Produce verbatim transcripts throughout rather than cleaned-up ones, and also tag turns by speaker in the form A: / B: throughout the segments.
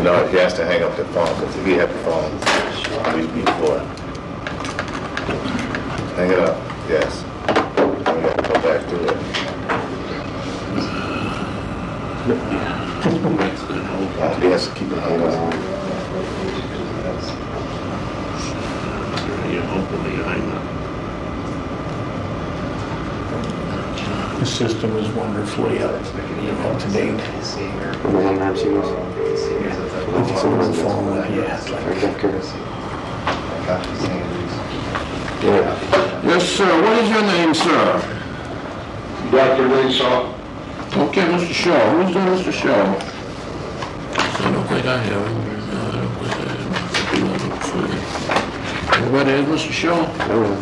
A: No, he has to hang up the phone, because if he had the phone, we'd be before. Hang it up, yes. We got to go back to it. Uh, he has to keep it hung up.
B: The system is wonderfully up, you know, up to date.
C: Long time see this.
B: It's on the phone, yeah. it's like-
D: Yes, sir. What is your name, sir?
E: Doctor Lee Shaw.
D: Okay, Mister Shaw. Who's the Mister Shaw? I don't think I have him. No, I don't think I have him. Anybody has Mister Shaw?
C: No.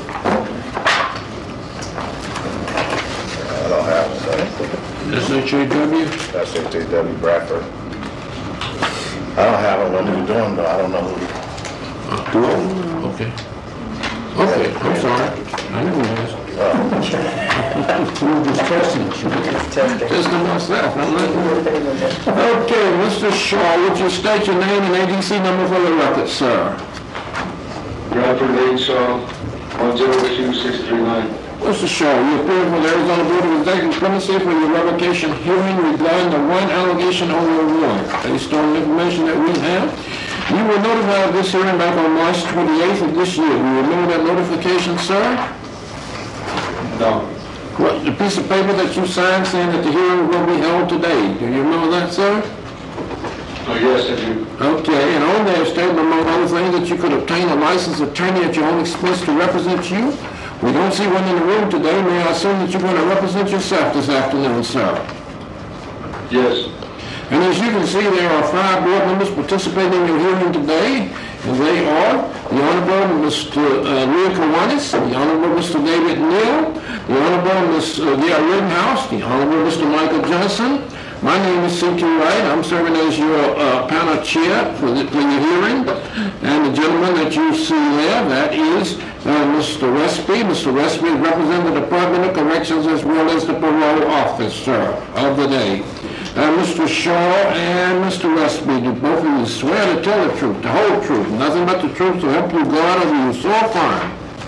A: I don't have it,
D: S H A W?
A: so that's H A W Bradford. I don't have it, what are we doing, though? I don't know who.
D: Oh, okay. Okay, I'm sorry. I didn't ask.
B: We're just testing it.
D: Testing myself. I'm not. Okay, Mister Shaw, would you state your name and A D C number for the record, sir?
E: Bradford Lee Shaw, one zero two six three nine.
D: Mister Shaw, you appear for the Arizona Board of Executive Clemency for your revocation hearing regarding the one allegation on your warrant. Based on the information that we have, you were notified of this hearing back on March twenty-eighth of this year. Do you remember that notification, sir?
E: No.
D: What, the piece of paper that you signed saying that the hearing will be held today. Do you remember that, sir?
E: Oh, yes, I do.
D: Okay, and on there stated among other things that you could obtain a licensed attorney at your own expense to represent you. We don't see one in the room today. May I assume that you're going to represent yourself this afternoon, sir?
E: Yes.
D: And as you can see, there are five board members participating in your hearing today, and they are the Honorable Mister Uh, Lee Kiwanis, the Honorable Mister David Neal, the Honorable Miss Uh, Leah Rittenhouse, the Honorable Mister Michael Johnson. My name is C T Wright. I'm serving as your uh, panel chair for, the, for your hearing. And the gentleman that you see there, that is uh, Mister Respi. Mister Respi represents the Department of Corrections as well as the parole officer of the day. Uh, Mister Shaw and Mister Respi, do both of you swear to tell the truth, the whole truth, nothing but the truth to help you God over you so far?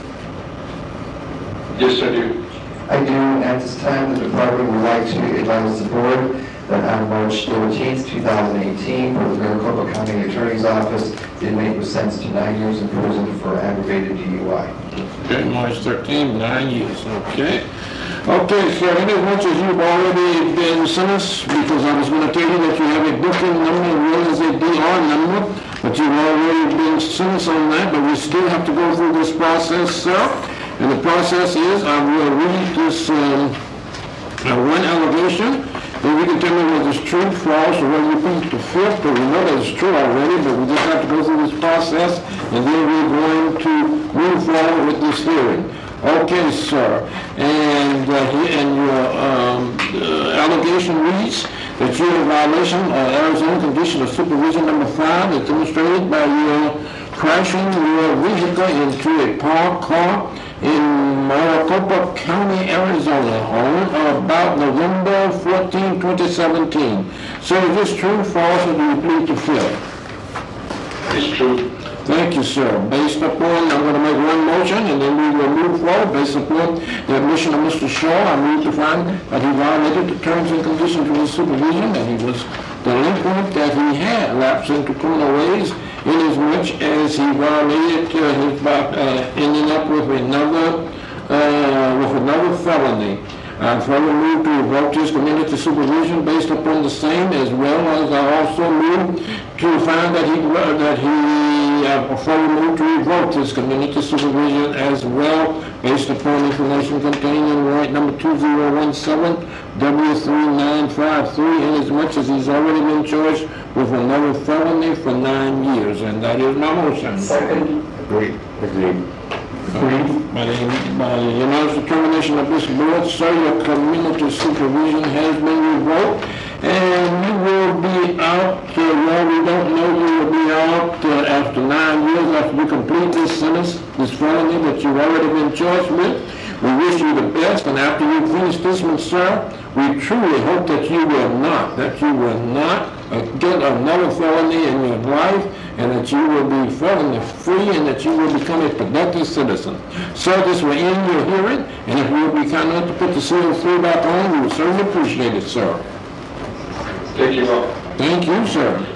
E: Yes, I do.
F: I do. At this time, the department would like to advise the board that on March thirteenth, two thousand eighteen, for the Maricopa County Attorney's Office, the inmate was sentenced to nine years in prison for aggravated D U I.
D: Okay, March thirteenth, nine years, okay. Okay, so inasmuch as you've already been sentenced, because I was going to tell you that you have a booking number as well as a D R number, but you've already been sentenced on that, but we still have to go through this process, sir. And the process is, I will read this um, uh, one allegation, then you can tell me whether it's true, false, or whether you plead the fifth, but we know that it's true already, but we just have to go through this process, and then we're going to move forward with this hearing. Okay, sir. And, uh, he, and your um, uh, allegation reads that you're in violation of Arizona Condition of Supervision number five, that's demonstrated by your crashing your vehicle into a parked car in Maricopa County, Arizona, on or about November fourteenth, twenty seventeen. So is this true, false, or do you plead the fifth?
E: It's true.
D: Thank you, sir. Based upon, I'm going to make one motion, and then we will move forward. Based upon the admission of Mister Shaw, I move to find that he violated the terms and conditions of his supervision, that he was delinquent, that he had lapsed into criminal ways, inasmuch as he violated uh, his, uh, ending up with another, uh, with another felony. I further move to revoke his community supervision based upon the same, as well as I also move to find that he, uh, that he, uh, further move to revoke his community supervision as well, based upon information contained in warrant number two zero one seven W three nine five three, inasmuch as he's already been charged with another felony for nine years, and that is my motion.
F: Second.
A: Agreed.
C: Agreed.
D: Agreed. By the, by the unanimous determination of this board, sir, your community supervision has been revoked, and you will be out, uh, well, we don't know, you will be out uh, after nine years after you complete this sentence, this felony that you've already been charged with. We wish you the best, and after you finish this one, sir, we truly hope that you will not, that you will not uh, get another felony in your life, and that you will be felony free, and that you will become a productive citizen. Sir, this will end your hearing, and if you would be kind enough to put the seal three back on, we would certainly appreciate it, sir.
E: Thank you all.
D: Thank you, sir.